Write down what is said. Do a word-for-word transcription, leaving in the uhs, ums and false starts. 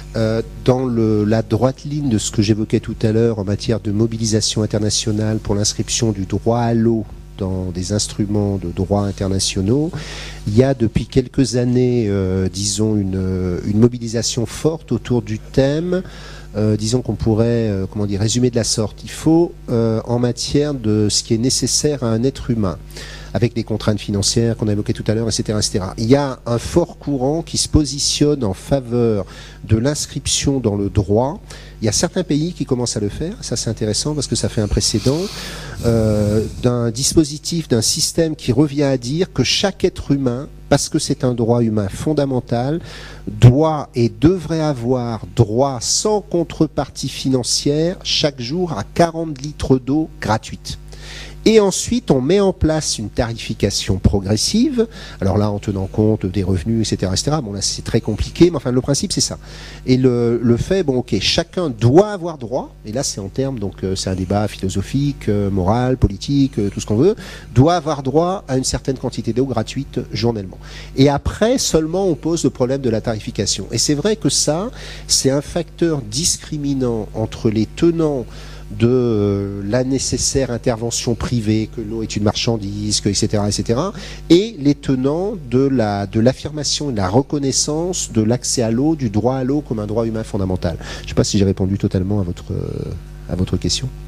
euh, dans le, la droite ligne de ce que j'évoquais tout à l'heure en matière de mobilisation internationale pour l'inscription du droit à l'eau dans des instruments de droit internationaux, il y a depuis quelques années, euh, disons, une, une mobilisation forte autour du thème, euh, disons qu'on pourrait, euh, comment dire, résumer de la sorte. Il faut, euh, en matière de ce qui est nécessaire à un être humain, avec les contraintes financières qu'on a évoquées tout à l'heure, et cetera, et cetera. Il y a un fort courant qui se positionne en faveur de l'inscription dans le droit. Il y a certains pays qui commencent à le faire, ça c'est intéressant parce que ça fait un précédent, euh, d'un dispositif, d'un système qui revient à dire que chaque être humain, parce que c'est un droit humain fondamental, doit et devrait avoir droit sans contrepartie financière chaque jour à quarante litres d'eau gratuite. Et ensuite, on met en place une tarification progressive. Alors là, en tenant compte des revenus, et cetera, et cetera. Bon, là, c'est très compliqué, mais enfin, le principe, c'est ça. Et le, le fait, bon, ok, chacun doit avoir droit. Et là, c'est en termes, donc, euh, c'est un débat philosophique, euh, moral, politique, euh, tout ce qu'on veut. Doit avoir droit à une certaine quantité d'eau gratuite journellement. Et après, seulement, on pose le problème de la tarification. Et c'est vrai que ça, c'est un facteur discriminant entre les tenants de euh, la nécessaire intervention privée, que l'eau est une marchandise, que, et cetera, et cetera, et les tenants de la de l'affirmation et de la reconnaissance de l'accès à l'eau, du droit à l'eau comme un droit humain fondamental. Je ne sais pas si j'ai répondu totalement à votre euh, à votre question.